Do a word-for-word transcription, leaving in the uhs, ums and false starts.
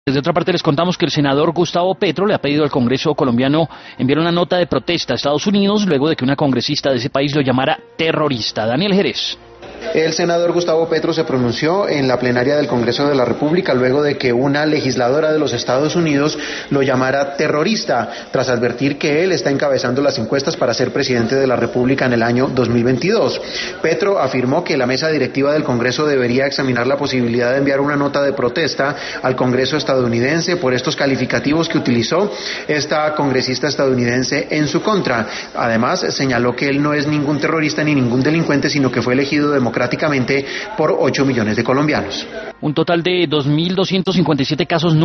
Desde otra parte les contamos que el senador Gustavo Petro le ha pedido al Congreso colombiano enviar una nota de protesta a Estados Unidos luego de que una congresista de ese país lo llamara terrorista. Daniel Jerez. El senador Gustavo Petro se pronunció en la plenaria del Congreso de la República luego de que una legisladora de los Estados Unidos lo llamara terrorista, tras advertir que él está encabezando las encuestas para ser presidente de la República en el año dos mil veintidós. Petro afirmó que la mesa directiva del Congreso debería examinar la posibilidad de enviar una nota de protesta al Congreso estadounidense por estos calificativos que utilizó esta congresista estadounidense en su contra. Además, señaló que él no es ningún terrorista ni ningún delincuente, sino que fue elegido democráticamente democráticamente por ocho millones de colombianos. Un total de dos mil doscientos cincuenta y siete casos